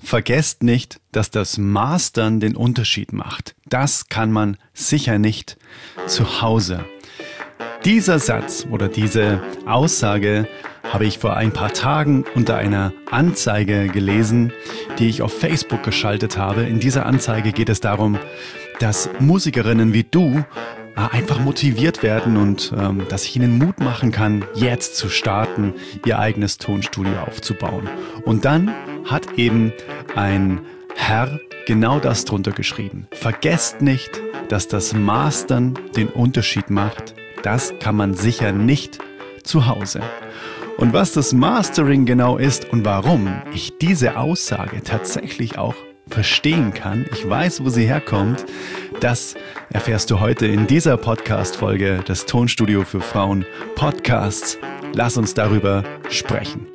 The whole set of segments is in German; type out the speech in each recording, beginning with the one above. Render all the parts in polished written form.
Vergesst nicht, dass das Mastern den Unterschied macht. Das kann man sicher nicht zu Hause. Dieser Satz oder diese Aussage habe ich vor ein paar Tagen unter einer Anzeige gelesen, die ich auf Facebook geschaltet habe. In dieser Anzeige geht es darum, dass Musikerinnen wie du einfach motiviert werden und dass ich ihnen Mut machen kann, jetzt zu starten, ihr eigenes Tonstudio aufzubauen. Und dann hat eben ein Herr genau das drunter geschrieben. Vergesst nicht, dass das Mastern den Unterschied macht. Das kann man sicher nicht zu Hause. Und was das Mastering genau ist und warum ich diese Aussage tatsächlich auch verstehen kann, ich weiß, wo sie herkommt, das erfährst du heute in dieser Podcast-Folge des Tonstudio für Frauen Podcasts. Lass uns darüber sprechen.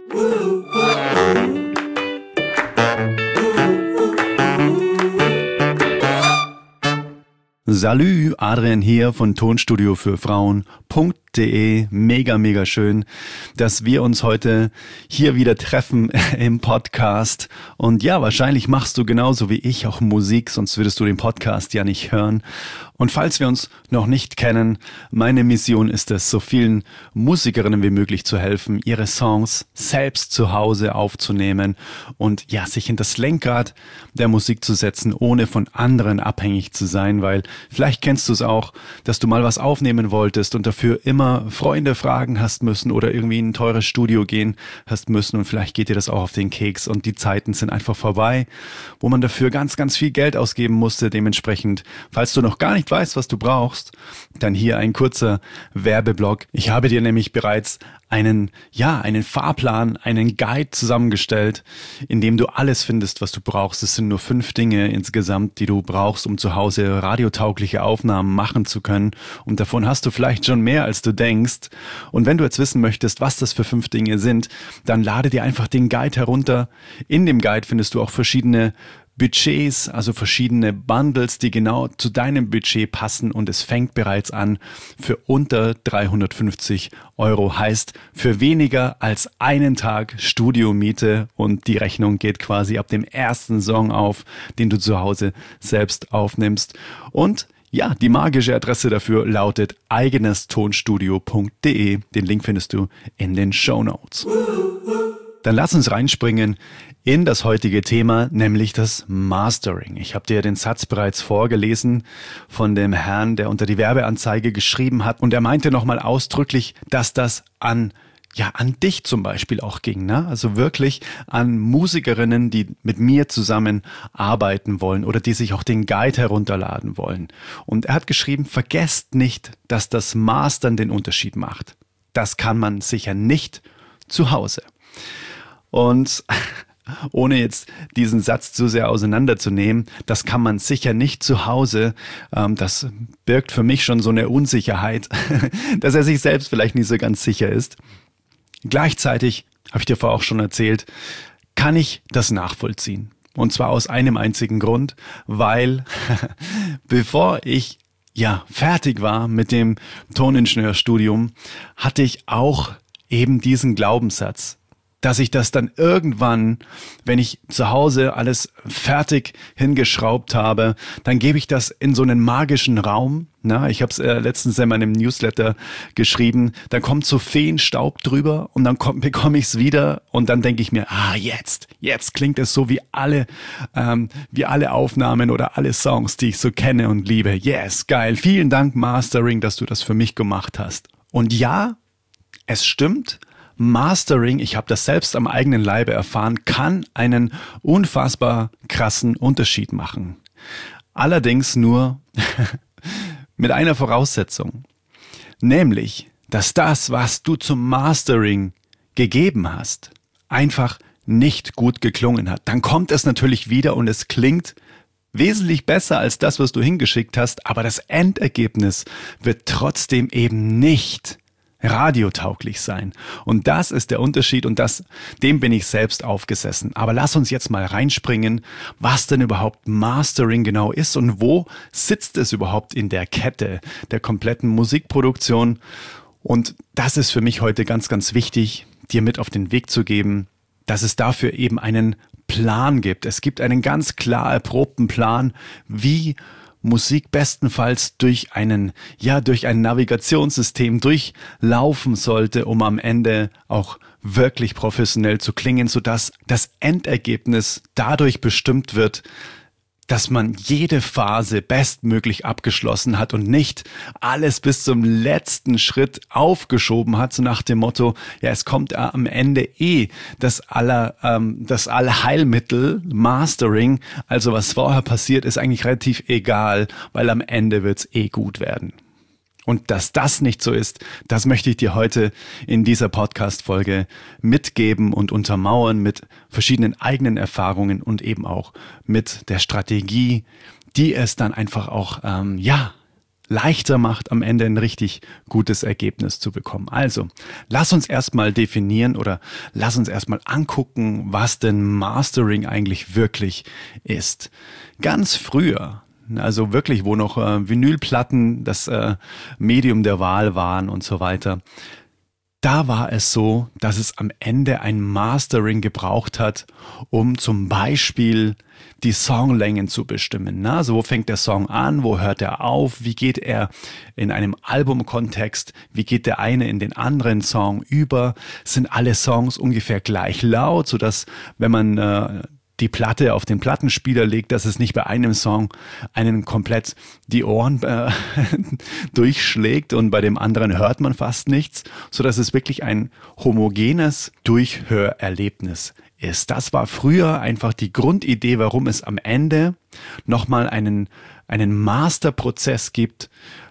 Salü, Adrian hier von Tonstudio für Frauen.de. Mega schön, dass wir uns heute hier wieder treffen im Podcast. Und ja, wahrscheinlich machst du genauso wie ich auch Musik, sonst würdest du den Podcast ja nicht hören. Und falls wir uns noch nicht kennen, meine Mission ist es, so vielen Musikerinnen wie möglich zu helfen, ihre Songs selbst zu Hause aufzunehmen und ja, sich in das Lenkrad der Musik zu setzen, ohne von anderen abhängig zu sein, weil vielleicht kennst du es auch, dass du mal was aufnehmen wolltest und dafür immer Freunde fragen hast müssen oder irgendwie in ein teures Studio gehen hast müssen und vielleicht geht dir das auch auf den Keks und die Zeiten sind einfach vorbei, wo man dafür ganz viel Geld ausgeben musste. Dementsprechend, falls du noch gar nicht weißt, was du brauchst, dann hier ein kurzer Werbeblock. Ich habe dir nämlich bereits einen Fahrplan, einen Guide zusammengestellt, in dem du alles findest, was du brauchst. Es sind nur 5 Dinge insgesamt, die du brauchst, um zu Hause radiotaugliche Aufnahmen machen zu können. Und davon hast du vielleicht schon mehr, als du denkst. Und wenn du jetzt wissen möchtest, was das für 5 Dinge sind, dann lade dir einfach den Guide herunter. In dem Guide findest du auch verschiedene Budgets, also verschiedene Bundles, die genau zu deinem Budget passen und es fängt bereits an für unter 350 €, heißt für weniger als einen Tag Studiomiete und die Rechnung geht quasi ab dem ersten Song auf, den du zu Hause selbst aufnimmst. Und ja, die magische Adresse dafür lautet eigenestonstudio.de. Den Link findest du in den Shownotes. Dann lass uns reinspringen in das heutige Thema, nämlich das Mastering. Ich habe dir den Satz bereits vorgelesen von dem Herrn, der unter die Werbeanzeige geschrieben hat und er meinte nochmal ausdrücklich, dass das an dich zum Beispiel auch ging, ne? Also wirklich an Musikerinnen, die mit mir zusammen arbeiten wollen oder die sich auch den Guide herunterladen wollen. Und er hat geschrieben, vergesst nicht, dass das Mastern den Unterschied macht. Das kann man sicher nicht zu Hause. Und ohne jetzt diesen Satz zu sehr auseinanderzunehmen, das kann man sicher nicht zu Hause. Das birgt für mich schon so eine Unsicherheit, dass er sich selbst vielleicht nicht so ganz sicher ist. Gleichzeitig, habe ich dir vorher auch schon erzählt, kann ich das nachvollziehen. Und zwar aus einem einzigen Grund, weil bevor ich fertig war mit dem Toningenieurstudium, hatte ich auch eben diesen Glaubenssatz, dass ich das dann irgendwann, wenn ich zu Hause alles fertig hingeschraubt habe, dann gebe ich das in so einen magischen Raum. Na, ich habe es letztens in meinem Newsletter geschrieben, dann kommt so Feenstaub drüber und dann bekomme ich es wieder und dann denke ich mir, jetzt klingt es so wie alle Aufnahmen oder alle Songs, die ich so kenne und liebe. Yes, geil. Vielen Dank Mastering, dass du das für mich gemacht hast. Und ja, es stimmt, Mastering, ich habe das selbst am eigenen Leibe erfahren, kann einen unfassbar krassen Unterschied machen. Allerdings nur mit einer Voraussetzung, nämlich, dass das, was du zum Mastering gegeben hast, einfach nicht gut geklungen hat. Dann kommt es natürlich wieder und es klingt wesentlich besser als das, was du hingeschickt hast, aber das Endergebnis wird trotzdem eben nicht radiotauglich sein. Und das ist der Unterschied und dem bin ich selbst aufgesessen. Aber lass uns jetzt mal reinspringen, was denn überhaupt Mastering genau ist und wo sitzt es überhaupt in der Kette der kompletten Musikproduktion. Und das ist für mich heute ganz wichtig, dir mit auf den Weg zu geben, dass es dafür eben einen Plan gibt. Es gibt einen ganz klar erprobten Plan, wie Musik bestenfalls durch ein Navigationssystem durchlaufen sollte, um am Ende auch wirklich professionell zu klingen, sodass das Endergebnis dadurch bestimmt wird, dass man jede Phase bestmöglich abgeschlossen hat und nicht alles bis zum letzten Schritt aufgeschoben hat, so nach dem Motto, ja, es kommt am Ende das Allheilmittel, Mastering, also was vorher passiert, ist eigentlich relativ egal, weil am Ende wird's gut werden. Und dass das nicht so ist, das möchte ich dir heute in dieser Podcast-Folge mitgeben und untermauern mit verschiedenen eigenen Erfahrungen und eben auch mit der Strategie, die es dann einfach auch leichter macht, am Ende ein richtig gutes Ergebnis zu bekommen. Also, lass uns erstmal definieren oder lass uns erstmal angucken, was denn Mastering eigentlich wirklich ist. Ganz früher, also wirklich, wo noch Vinylplatten das Medium der Wahl waren und so weiter. Da war es so, dass es am Ende ein Mastering gebraucht hat, um zum Beispiel die Songlängen zu bestimmen. Also wo fängt der Song an, wo hört er auf, wie geht er in einem Albumkontext, wie geht der eine in den anderen Song über, sind alle Songs ungefähr gleich laut, sodass wenn man die Platte auf den Plattenspieler legt, dass es nicht bei einem Song einen komplett die Ohren durchschlägt und bei dem anderen hört man fast nichts, sodass es wirklich ein homogenes Durchhörerlebnis ist. Das war früher einfach die Grundidee, warum es am Ende nochmal einen Masterprozess gibt.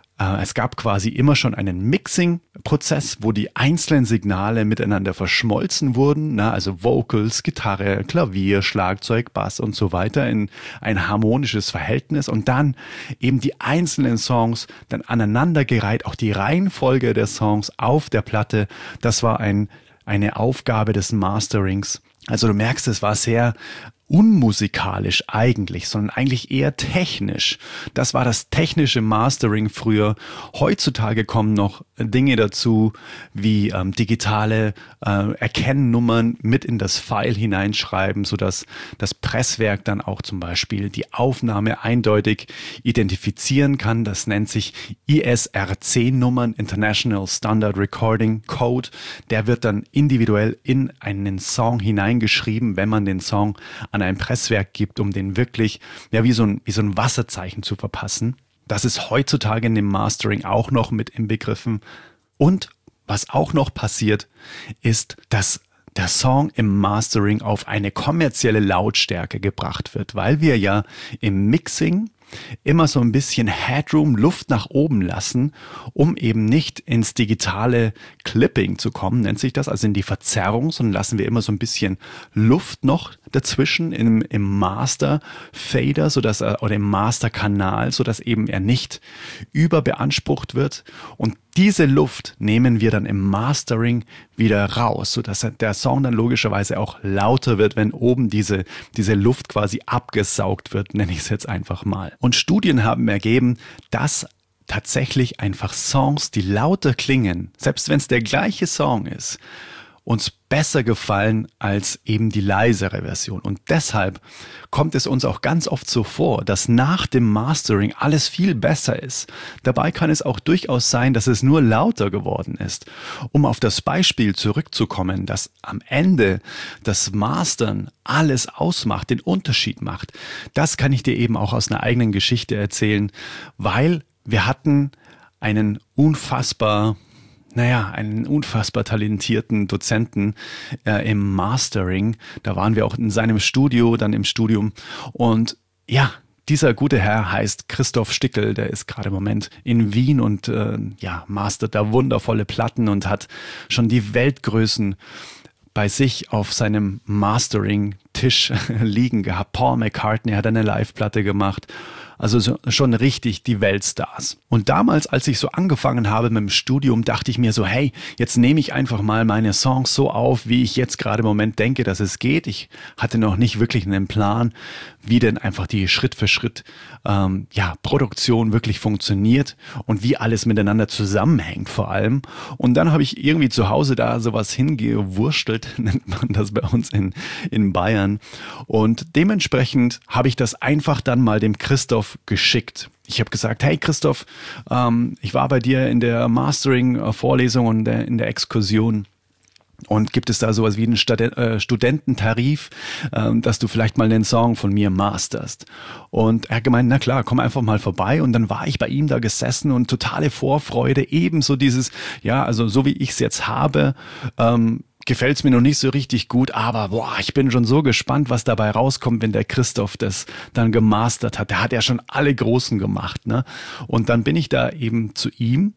Es gab quasi immer schon einen Mixing-Prozess, wo die einzelnen Signale miteinander verschmolzen wurden, also Vocals, Gitarre, Klavier, Schlagzeug, Bass und so weiter in ein harmonisches Verhältnis und dann eben die einzelnen Songs dann aneinandergereiht, auch die Reihenfolge der Songs auf der Platte, das war eine Aufgabe des Masterings. Also du merkst, es war sehr unmusikalisch eigentlich, sondern eigentlich eher technisch. Das war das technische Mastering früher. Heutzutage kommen noch Dinge dazu, wie digitale Erkennnummern mit in das File hineinschreiben, sodass das Presswerk dann auch zum Beispiel die Aufnahme eindeutig identifizieren kann. Das nennt sich ISRC-Nummern, International Standard Recording Code. Der wird dann individuell in einen Song hineingeschrieben, wenn man den Song an ein Presswerk gibt, um den wirklich wie so ein Wasserzeichen zu verpassen. Das ist heutzutage in dem Mastering auch noch mit inbegriffen. Und was auch noch passiert, ist, dass der Song im Mastering auf eine kommerzielle Lautstärke gebracht wird, weil wir ja im Mixing immer so ein bisschen Headroom, Luft nach oben lassen, um eben nicht ins digitale Clipping zu kommen, nennt sich das, also in die Verzerrung, sondern lassen wir immer so ein bisschen Luft noch dazwischen im Master-Fader, oder im Master-Kanal, sodass eben er nicht überbeansprucht wird. Und diese Luft nehmen wir dann im Mastering wieder raus, sodass der Song dann logischerweise auch lauter wird, wenn oben diese Luft quasi abgesaugt wird, nenne ich es jetzt einfach mal. Und Studien haben ergeben, dass tatsächlich einfach Songs, die lauter klingen, selbst wenn es der gleiche Song ist, uns besser gefallen als eben die leisere Version. Und deshalb kommt es uns auch ganz oft so vor, dass nach dem Mastering alles viel besser ist. Dabei kann es auch durchaus sein, dass es nur lauter geworden ist. Um auf das Beispiel zurückzukommen, dass am Ende das Mastern alles ausmacht, den Unterschied macht, das kann ich dir eben auch aus einer eigenen Geschichte erzählen, weil wir hatten einen unfassbar talentierten Dozenten im Mastering. Da waren wir auch in seinem Studio, dann im Studium. Und ja, dieser gute Herr heißt Christoph Stickel, der ist gerade im Moment in Wien und mastert da wundervolle Platten und hat schon die Weltgrößen bei sich auf seinem Mastering-Tisch liegen gehabt. Paul McCartney hat eine Live-Platte gemacht. Also schon richtig die Weltstars. Und damals, als ich so angefangen habe mit dem Studium, dachte ich mir so, hey, jetzt nehme ich einfach mal meine Songs so auf, wie ich jetzt gerade im Moment denke, dass es geht. Ich hatte noch nicht wirklich einen Plan, wie denn einfach die Schritt für Schritt Produktion wirklich funktioniert und wie alles miteinander zusammenhängt vor allem. Und dann habe ich irgendwie zu Hause da sowas hingewurstelt, nennt man das bei uns in Bayern. Und dementsprechend habe ich das einfach dann mal dem Christoph geschickt. Ich habe gesagt, hey Christoph, ich war bei dir in der Mastering-Vorlesung und in der Exkursion. Und gibt es da sowas wie einen Studententarif, dass du vielleicht mal einen Song von mir masterst? Und er hat gemeint, na klar, komm einfach mal vorbei. Und dann war ich bei ihm da gesessen und totale Vorfreude, ebenso dieses, also so wie ich es jetzt habe, gefällt es mir noch nicht so richtig gut, aber ich bin schon so gespannt, was dabei rauskommt, wenn der Christoph das dann gemastert hat. Der hat ja schon alle Großen gemacht, ne? Und dann bin ich da eben zu ihm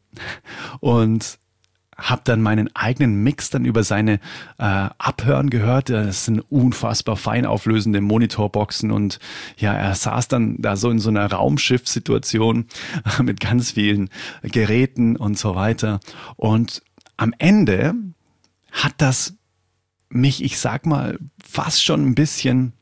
und habe dann meinen eigenen Mix dann über seine Abhören gehört. Das sind unfassbar fein auflösende Monitorboxen und er saß dann da so in so einer Raumschiff-Situation mit ganz vielen Geräten und so weiter. Und am Ende hat das mich, ich sag mal, fast schon ein bisschen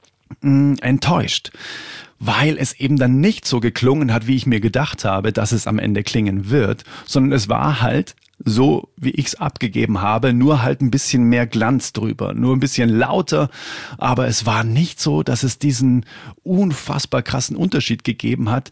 enttäuscht, weil es eben dann nicht so geklungen hat, wie ich mir gedacht habe, dass es am Ende klingen wird, sondern es war halt so, wie ich es abgegeben habe, nur halt ein bisschen mehr Glanz drüber, nur ein bisschen lauter, aber es war nicht so, dass es diesen unfassbar krassen Unterschied gegeben hat,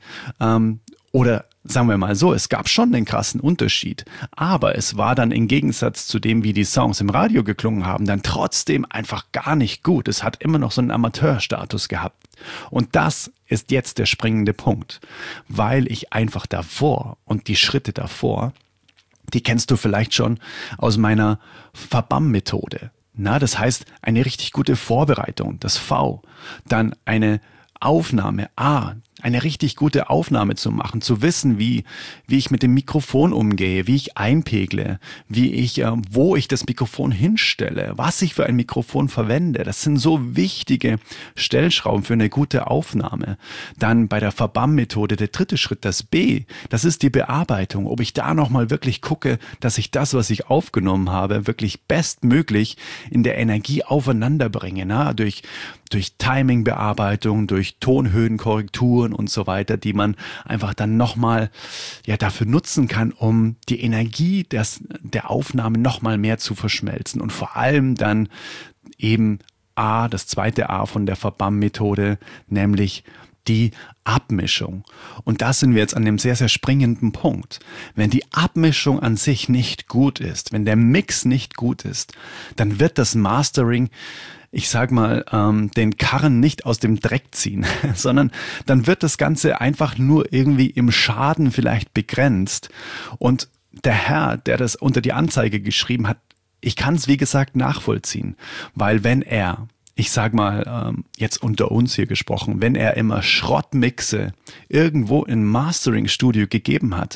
oder sagen wir mal so, es gab schon einen krassen Unterschied, aber es war dann im Gegensatz zu dem, wie die Songs im Radio geklungen haben, dann trotzdem einfach gar nicht gut. Es hat immer noch so einen Amateurstatus gehabt. Und das ist jetzt der springende Punkt, weil ich einfach davor und die Schritte davor, die kennst du vielleicht schon aus meiner Verbam-Methode. Das heißt, eine richtig gute Vorbereitung, das V, dann eine Aufnahme, A, eine richtig gute Aufnahme zu machen, zu wissen, wie ich mit dem Mikrofon umgehe, wie ich einpegle, wo ich das Mikrofon hinstelle, was ich für ein Mikrofon verwende. Das sind so wichtige Stellschrauben für eine gute Aufnahme. Dann bei der Verbam-Methode, der dritte Schritt, das B, das ist die Bearbeitung. Ob ich da nochmal wirklich gucke, dass ich das, was ich aufgenommen habe, wirklich bestmöglich in der Energie aufeinander bringe, durch Timing-Bearbeitung, durch Tonhöhenkorrekturen und so weiter, die man einfach dann nochmal dafür nutzen kann, um die Energie der Aufnahme nochmal mehr zu verschmelzen und vor allem dann eben das zweite A von der Verbam-Methode, nämlich die Abmischung. Und da sind wir jetzt an dem sehr, sehr springenden Punkt. Wenn die Abmischung an sich nicht gut ist, wenn der Mix nicht gut ist, dann wird das Mastering, ich sag mal, den Karren nicht aus dem Dreck ziehen, sondern dann wird das Ganze einfach nur irgendwie im Schaden vielleicht begrenzt. Und der Herr, der das unter die Anzeige geschrieben hat, ich kann es wie gesagt nachvollziehen, weil wenn er, ich sag mal, jetzt unter uns hier gesprochen, wenn er immer Schrottmixe irgendwo im Mastering-Studio gegeben hat,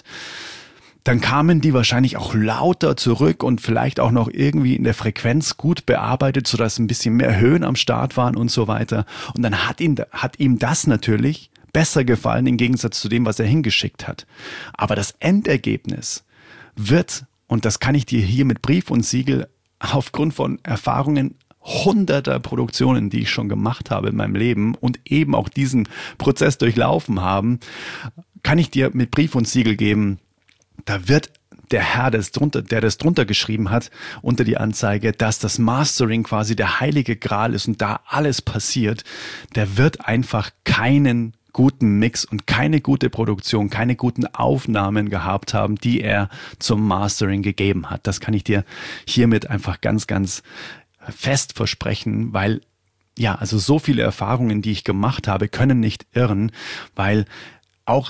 dann kamen die wahrscheinlich auch lauter zurück und vielleicht auch noch irgendwie in der Frequenz gut bearbeitet, sodass ein bisschen mehr Höhen am Start waren und so weiter. Und dann hat ihm das natürlich besser gefallen im Gegensatz zu dem, was er hingeschickt hat. Aber das Endergebnis wird, und das kann ich dir hier mit Brief und Siegel aufgrund von Erfahrungen hunderter Produktionen, die ich schon gemacht habe in meinem Leben und eben auch diesen Prozess durchlaufen haben, kann ich dir mit Brief und Siegel geben, da wird der Herr, der das drunter geschrieben hat, unter die Anzeige, dass das Mastering quasi der heilige Gral ist und da alles passiert, der wird einfach keinen guten Mix und keine gute Produktion, keine guten Aufnahmen gehabt haben, die er zum Mastering gegeben hat. Das kann ich dir hiermit einfach ganz, ganz fest versprechen, weil also so viele Erfahrungen, die ich gemacht habe, können nicht irren, weil auch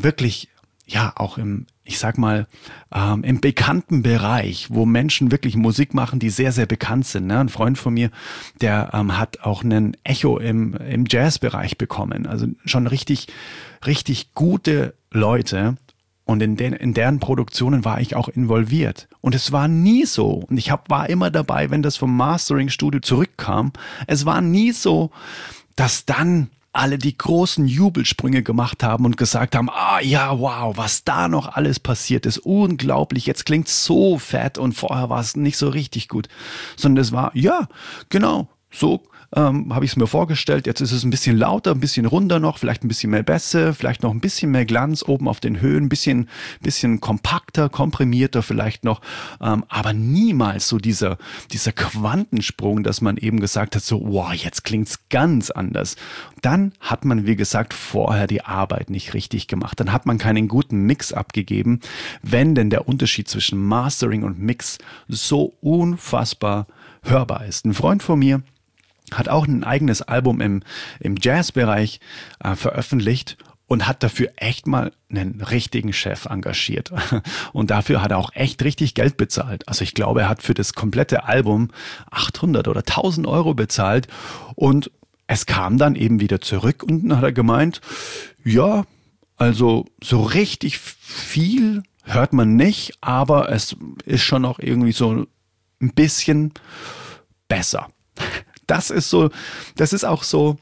ich sag mal, im bekannten Bereich, wo Menschen wirklich Musik machen, die sehr, sehr bekannt sind. Ne? Ein Freund von mir, der hat auch einen Echo im Jazzbereich bekommen. Also schon richtig, richtig gute Leute. Und in deren Produktionen war ich auch involviert. Und es war nie so, und ich war immer dabei, wenn das vom Mastering-Studio zurückkam, es war nie so, dass dann alle die großen Jubelsprünge gemacht haben und gesagt haben, ja, wow, was da noch alles passiert ist, unglaublich, jetzt klingt's so fett und vorher war es nicht so richtig gut, sondern es war, ja, genau, so habe ich es mir vorgestellt. Jetzt ist es ein bisschen lauter, ein bisschen runder noch, vielleicht ein bisschen mehr Bässe, vielleicht noch ein bisschen mehr Glanz oben auf den Höhen, ein bisschen kompakter, komprimierter vielleicht noch, aber niemals so dieser Quantensprung, dass man eben gesagt hat, so, wow, jetzt klingt's ganz anders. Dann hat man, wie gesagt, vorher die Arbeit nicht richtig gemacht. Dann hat man keinen guten Mix abgegeben, wenn denn der Unterschied zwischen Mastering und Mix so unfassbar hörbar ist. Ein Freund von mir hat auch ein eigenes Album im Jazzbereich veröffentlicht und hat dafür echt mal einen richtigen Chef engagiert. Und dafür hat er auch echt richtig Geld bezahlt. Also ich glaube, er hat für das komplette Album 800 oder 1000 Euro bezahlt und es kam dann eben wieder zurück und dann hat er gemeint, ja, also so richtig viel hört man nicht, aber es ist schon noch irgendwie so ein bisschen besser. Das ist auch so,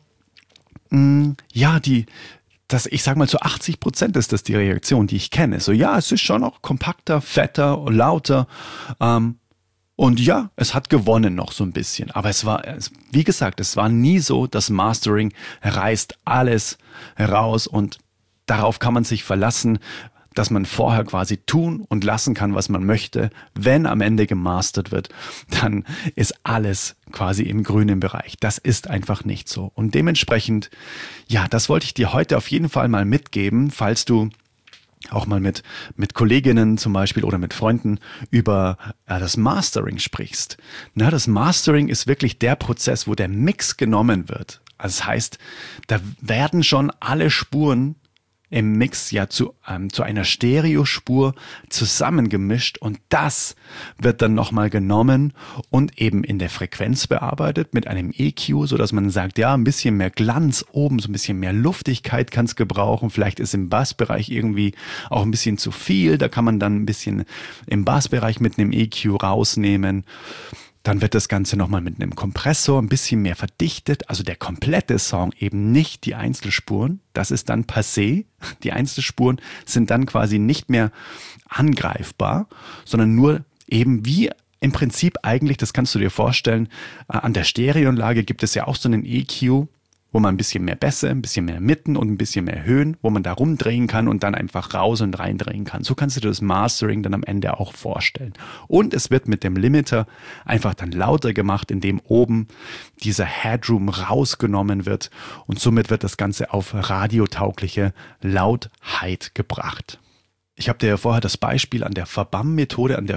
ich sag mal zu 80% ist das die Reaktion, die ich kenne. So, ja, es ist schon noch kompakter, fetter und lauter. Und ja, es hat gewonnen noch so ein bisschen. Aber wie gesagt, es war nie so, das Mastering reißt alles heraus und darauf kann man sich verlassen, dass man vorher quasi tun und lassen kann, was man möchte. Wenn am Ende gemastert wird, dann ist alles quasi im grünen Bereich. Das ist einfach nicht so. Und dementsprechend, ja, das wollte ich dir heute auf jeden Fall mal mitgeben, falls du auch mal mit Kolleginnen zum Beispiel oder mit Freunden über das Mastering sprichst. Das Mastering ist wirklich der Prozess, wo der Mix genommen wird. Also das heißt, da werden schon alle Spuren im Mix ja zu einer Stereospur zusammengemischt und das wird dann nochmal genommen und eben in der Frequenz bearbeitet mit einem EQ, sodass man sagt, ja, ein bisschen mehr Glanz oben, so ein bisschen mehr Luftigkeit kann es gebrauchen. Vielleicht ist im Bassbereich irgendwie auch ein bisschen zu viel, da kann man dann ein bisschen im Bassbereich mit einem EQ rausnehmen. Dann wird das Ganze nochmal mit einem Kompressor ein bisschen mehr verdichtet. Also der komplette Song, eben nicht die Einzelspuren. Das ist dann passé. Die Einzelspuren sind dann quasi nicht mehr angreifbar, sondern nur eben wie im Prinzip eigentlich, das kannst du dir vorstellen, an der Stereoanlage gibt es ja auch so einen EQ, wo man ein bisschen mehr Bässe, ein bisschen mehr Mitten und ein bisschen mehr Höhen, wo man da rumdrehen kann und dann einfach raus und reindrehen kann. So kannst du dir das Mastering dann am Ende auch vorstellen. Und es wird mit dem Limiter einfach dann lauter gemacht, indem oben dieser Headroom rausgenommen wird und somit wird das Ganze auf radiotaugliche Lautheit gebracht. Ich habe dir ja vorher das Beispiel an der Verbam-Methode, an der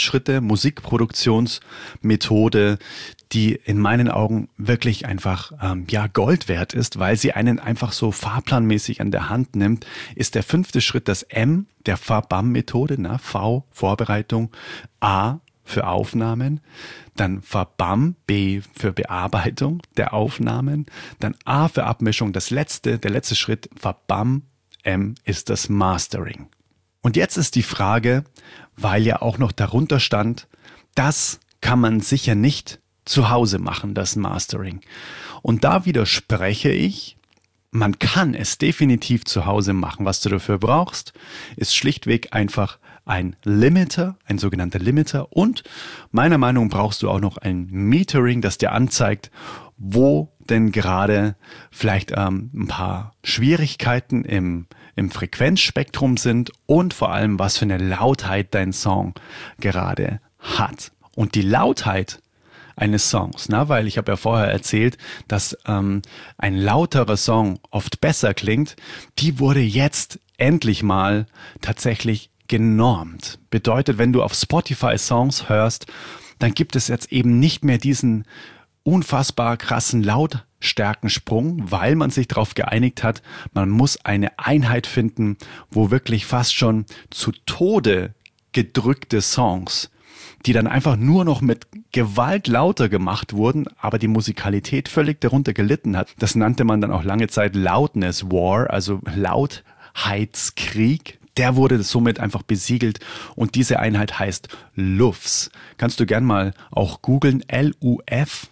5-Schritte-Musikproduktionsmethode, die in meinen Augen wirklich einfach Gold wert ist, weil sie einen einfach so fahrplanmäßig an der Hand nimmt, ist der 5. Schritt das M der Verbam-Methode, V, Vorbereitung, A für Aufnahmen, dann Verbam, B für Bearbeitung der Aufnahmen, dann A für Abmischung, der letzte Schritt, Verbam, M ist das Mastering. Und jetzt ist die Frage, weil ja auch noch darunter stand, das kann man sicher nicht zu Hause machen, das Mastering. Und da widerspreche ich, man kann es definitiv zu Hause machen. Was du dafür brauchst, ist schlichtweg einfach ein Limiter, ein sogenannter Limiter. Und meiner Meinung nach brauchst du auch noch ein Metering, das dir anzeigt, wo denn gerade vielleicht ein paar Schwierigkeiten im Frequenzspektrum sind und vor allem, was für eine Lautheit dein Song gerade hat. Und die Lautheit eines Songs, weil ich habe ja vorher erzählt, dass ein lauterer Song oft besser klingt, die wurde jetzt endlich mal tatsächlich genormt. Bedeutet, wenn du auf Spotify Songs hörst, dann gibt es jetzt eben nicht mehr diesen unfassbar krassen Lautstärkensprung, weil man sich darauf geeinigt hat, man muss eine Einheit finden, wo wirklich fast schon zu Tode gedrückte Songs, die dann einfach nur noch mit Gewalt lauter gemacht wurden, aber die Musikalität völlig darunter gelitten hat. Das nannte man dann auch lange Zeit Loudness War, also Lautheitskrieg. Der wurde somit einfach besiegelt und diese Einheit heißt LUFS. Kannst du gern mal auch googeln, LUF.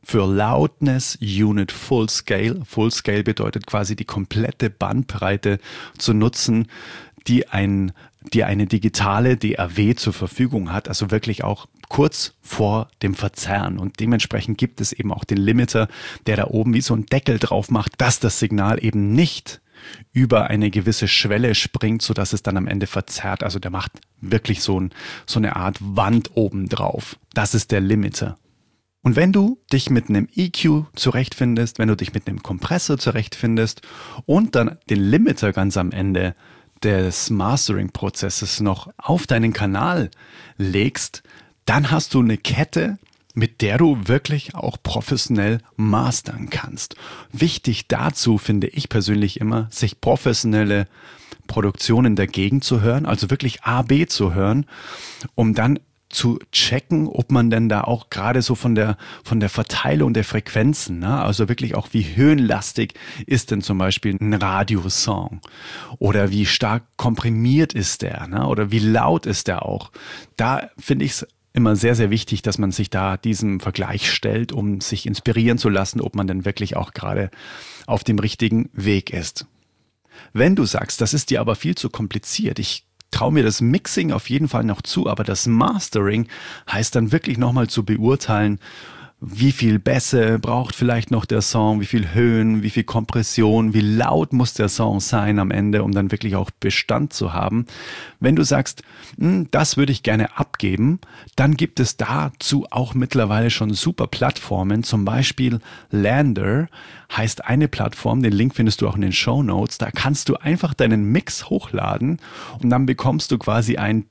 für Loudness Unit Full Scale. Full Scale bedeutet quasi die komplette Bandbreite zu nutzen, die eine digitale DAW zur Verfügung hat, also wirklich auch kurz vor dem Verzerren. Und dementsprechend gibt es eben auch den Limiter, der da oben wie so ein Deckel drauf macht, dass das Signal eben nicht über eine gewisse Schwelle springt, sodass es dann am Ende verzerrt. Also der macht wirklich so eine Art Wand oben drauf. Das ist der Limiter. Und wenn du dich mit einem EQ zurechtfindest, wenn du dich mit einem Kompressor zurechtfindest und dann den Limiter ganz am Ende des Mastering-Prozesses noch auf deinen Kanal legst, dann hast du eine Kette, mit der du wirklich auch professionell mastern kannst. Wichtig dazu finde ich persönlich immer, sich professionelle Produktionen dagegen zu hören, also wirklich A, B zu hören, um dann zu checken, ob man denn da auch gerade so von der Verteilung der Frequenzen, ne? Also wirklich auch wie höhenlastig ist denn zum Beispiel ein Radiosong oder wie stark komprimiert ist der, ne? Oder wie laut ist der auch. Da finde ich es immer sehr, sehr wichtig, dass man sich da diesem Vergleich stellt, um sich inspirieren zu lassen, ob man denn wirklich auch gerade auf dem richtigen Weg ist. Wenn du sagst, das ist dir aber viel zu kompliziert, ich traue mir das Mixing auf jeden Fall noch zu, aber das Mastering heißt dann wirklich nochmal zu beurteilen, wie viel Bässe braucht vielleicht noch der Song, wie viel Höhen, wie viel Kompression, wie laut muss der Song sein am Ende, um dann wirklich auch Bestand zu haben. Wenn du sagst, das würde ich gerne abgeben, dann gibt es dazu auch mittlerweile schon super Plattformen, zum Beispiel Lander heißt eine Plattform, den Link findest du auch in den Shownotes, da kannst du einfach deinen Mix hochladen und dann bekommst du quasi ein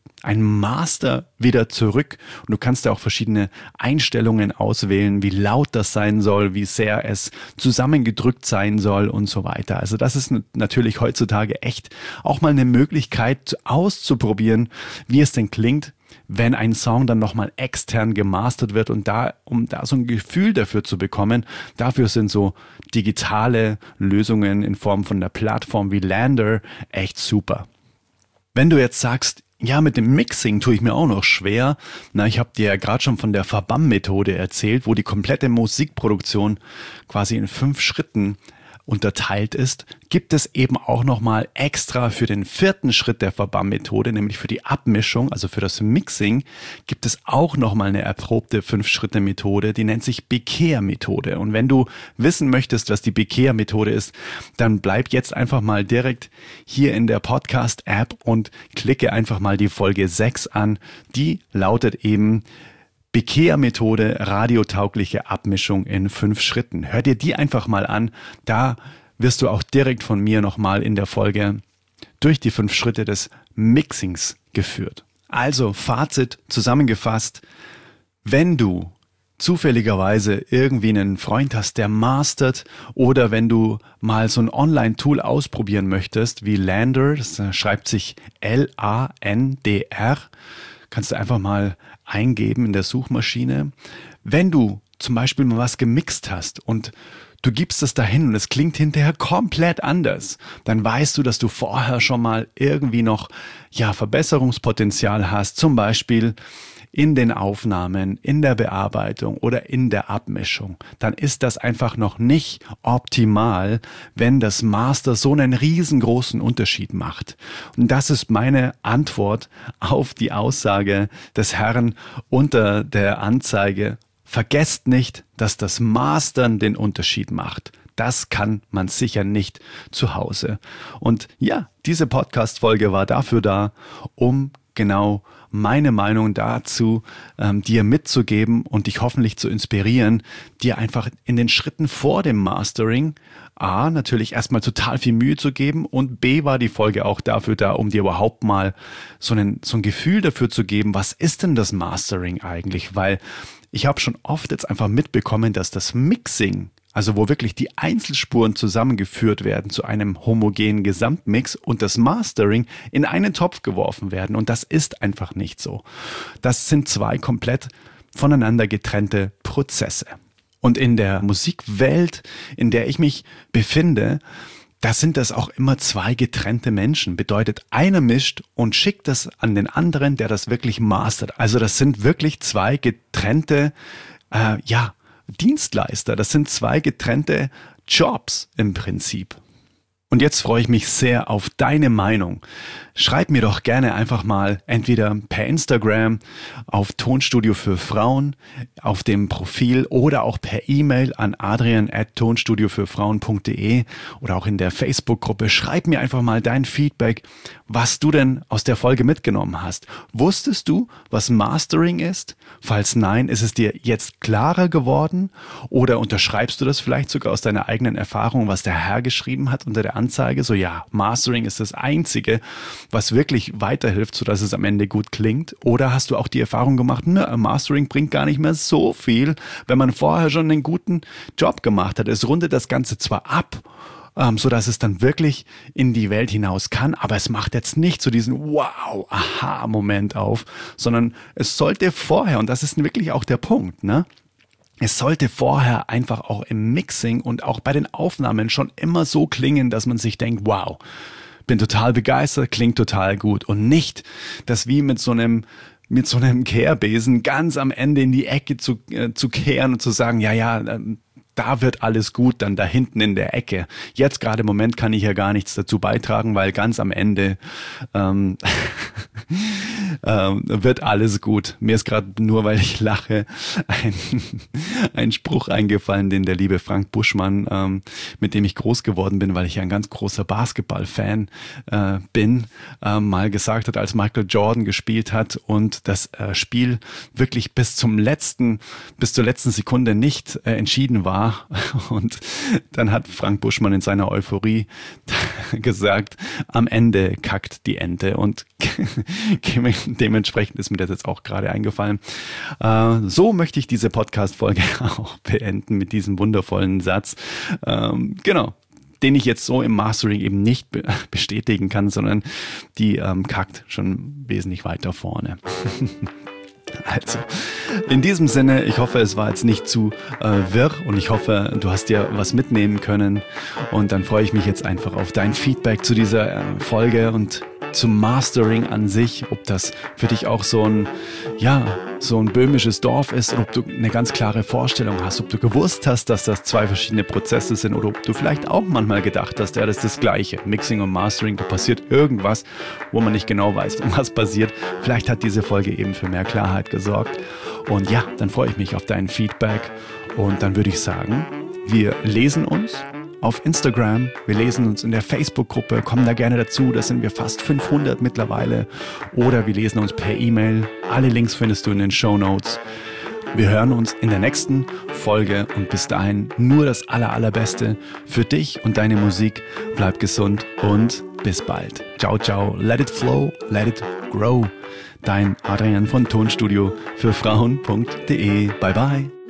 Master wieder zurück und du kannst da auch verschiedene Einstellungen auswählen, wie laut das sein soll, wie sehr es zusammengedrückt sein soll und so weiter. Also das ist natürlich heutzutage echt auch mal eine Möglichkeit auszuprobieren, wie es denn klingt, wenn ein Song dann nochmal extern gemastert wird und um da so ein Gefühl dafür zu bekommen, dafür sind so digitale Lösungen in Form von der Plattform wie Lander echt super. Wenn du jetzt sagst, ja, mit dem Mixing tue ich mir auch noch schwer. Ich habe dir ja gerade schon von der Verbam-Methode erzählt, wo die komplette Musikproduktion quasi in 5 Schritten unterteilt ist, gibt es eben auch nochmal extra für den 4. Schritt der Verbam-Methode, nämlich für die Abmischung, also für das Mixing, gibt es auch nochmal eine erprobte 5-Schritte-Methode, die nennt sich Bekehr-Methode. Und wenn du wissen möchtest, was die Bekehr-Methode ist, dann bleib jetzt einfach mal direkt hier in der Podcast-App und klicke einfach mal die Folge 6 an. Die lautet eben Bekehr-Methode, radiotaugliche Abmischung in 5 Schritten. Hör dir die einfach mal an. Da wirst du auch direkt von mir nochmal in der Folge durch die 5 Schritte des Mixings geführt. Also Fazit zusammengefasst, wenn du zufälligerweise irgendwie einen Freund hast, der mastert, oder wenn du mal so ein Online-Tool ausprobieren möchtest wie Lander, das schreibt sich L-A-N-D-R, kannst du einfach mal eingeben in der Suchmaschine. Wenn du zum Beispiel mal was gemixt hast und du gibst das dahin und es klingt hinterher komplett anders, dann weißt du, dass du vorher schon mal irgendwie noch Verbesserungspotenzial hast, zum Beispiel in den Aufnahmen, in der Bearbeitung oder in der Abmischung, dann ist das einfach noch nicht optimal, wenn das Master so einen riesengroßen Unterschied macht. Und das ist meine Antwort auf die Aussage des Herrn unter der Anzeige. Vergesst nicht, dass das Mastern den Unterschied macht. Das kann man sicher nicht zu Hause. Und ja, diese Podcast-Folge war dafür da, um genau meine Meinung dazu dir mitzugeben und dich hoffentlich zu inspirieren, dir einfach in den Schritten vor dem Mastering A, natürlich erstmal total viel Mühe zu geben, und B, war die Folge auch dafür da, um dir überhaupt mal so ein Gefühl dafür zu geben, was ist denn das Mastering eigentlich? Weil ich habe schon oft jetzt einfach mitbekommen, dass das Mixing, also wo wirklich die Einzelspuren zusammengeführt werden zu einem homogenen Gesamtmix, und das Mastering in einen Topf geworfen werden. Und das ist einfach nicht so. Das sind 2 komplett voneinander getrennte Prozesse. Und in der Musikwelt, in der ich mich befinde, da sind das auch immer 2 getrennte Menschen. Bedeutet, einer mischt und schickt das an den anderen, der das wirklich mastert. Also das sind wirklich 2 getrennte, Dienstleister. Das sind zwei getrennte Jobs im Prinzip. Und jetzt freue ich mich sehr auf deine Meinung. Schreib mir doch gerne einfach mal entweder per Instagram auf Tonstudio für Frauen auf dem Profil oder auch per E-Mail an adrian@tonstudiofürfrauen.de oder auch in der Facebook-Gruppe. Schreib mir einfach mal dein Feedback, was du denn aus der Folge mitgenommen hast. Wusstest du, was Mastering ist? Falls nein, ist es dir jetzt klarer geworden? Oder unterschreibst du das vielleicht sogar aus deiner eigenen Erfahrung, was der Herr geschrieben hat unter der Anzeige? So ja, Mastering ist das Einzige, was wirklich weiterhilft, sodass es am Ende gut klingt? Oder hast du auch die Erfahrung gemacht, Mastering bringt gar nicht mehr so viel, wenn man vorher schon einen guten Job gemacht hat. Es rundet das Ganze zwar ab, sodass es dann wirklich in die Welt hinaus kann, aber es macht jetzt nicht so diesen Wow-Aha-Moment auf, sondern es sollte vorher, und das ist wirklich auch der Punkt, ne? Es sollte vorher einfach auch im Mixing und auch bei den Aufnahmen schon immer so klingen, dass man sich denkt, wow, bin total begeistert, klingt total gut. Und nicht, dass wie mit so einem Kehrbesen ganz am Ende in die Ecke zu kehren und zu sagen, da wird alles gut, dann da hinten in der Ecke. Jetzt gerade im Moment kann ich ja gar nichts dazu beitragen, weil ganz am Ende wird alles gut. Mir ist gerade nur, weil ich lache, ein Spruch eingefallen, den der liebe Frank Buschmann, mit dem ich groß geworden bin, weil ich ein ganz großer Basketball-Fan bin, mal gesagt hat, als Michael Jordan gespielt hat und das Spiel wirklich bis zur letzten Sekunde nicht entschieden war. Und dann hat Frank Buschmann in seiner Euphorie gesagt, am Ende kackt die Ente. Und dementsprechend ist mir das jetzt auch gerade eingefallen. So möchte ich diese Podcast-Folge auch beenden mit diesem wundervollen Satz. Genau. Den ich jetzt so im Mastering eben nicht bestätigen kann, sondern die kackt schon wesentlich weiter vorne. Also, in diesem Sinne, ich hoffe, es war jetzt nicht zu wirr und ich hoffe, du hast dir was mitnehmen können und dann freue ich mich jetzt einfach auf dein Feedback zu dieser Folge und zum Mastering an sich, ob das für dich auch so ein böhmisches Dorf ist oder ob du eine ganz klare Vorstellung hast, ob du gewusst hast, dass das zwei verschiedene Prozesse sind oder ob du vielleicht auch manchmal gedacht hast, ja, das ist das Gleiche. Mixing und Mastering, da passiert irgendwas, wo man nicht genau weiß, was passiert. Vielleicht hat diese Folge eben für mehr Klarheit gesorgt. Und ja, dann freue ich mich auf dein Feedback und dann würde ich sagen, wir lesen uns auf Instagram, wir lesen uns in der Facebook-Gruppe, kommen da gerne dazu, da sind wir fast 500 mittlerweile, oder wir lesen uns per E-Mail. Alle Links findest du in den Shownotes. Wir hören uns in der nächsten Folge und bis dahin nur das Allerbeste für dich und deine Musik. Bleib gesund und bis bald. Ciao, ciao. Let it flow, let it grow. Dein Adrian von Tonstudio für Frauen.de. Bye, bye.